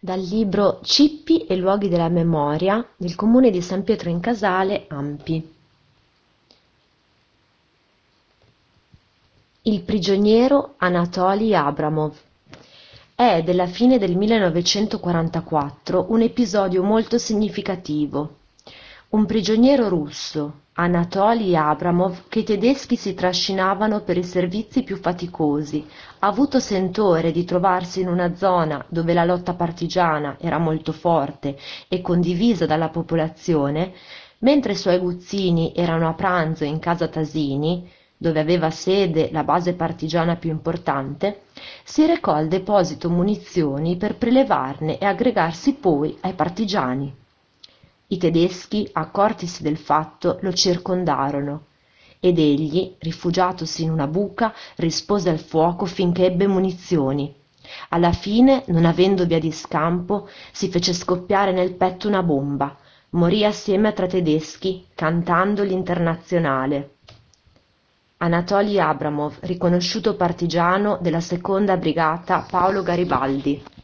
Dal libro Cippi e luoghi della memoria del comune di San Pietro in Casale, Ampi. Il prigioniero Anatolij Abramov. È della fine del 1944 un episodio molto significativo. Un prigioniero russo, Anatolij Abramov, che i tedeschi si trascinavano per i servizi più faticosi, ha avuto sentore di trovarsi in una zona dove la lotta partigiana era molto forte e condivisa dalla popolazione, mentre i suoi aguzzini erano a pranzo in casa Tasini, dove aveva sede la base partigiana più importante, si recò al deposito munizioni per prelevarne e aggregarsi poi ai partigiani. I tedeschi, accortisi del fatto, lo circondarono ed egli, rifugiatosi in una buca, rispose al fuoco finché ebbe munizioni. Alla fine, non avendo via di scampo, si fece scoppiare nel petto una bomba. Morì assieme a tre tedeschi, cantando l'Internazionale. Anatolij Abramov, riconosciuto partigiano della seconda brigata Paolo Garibaldi.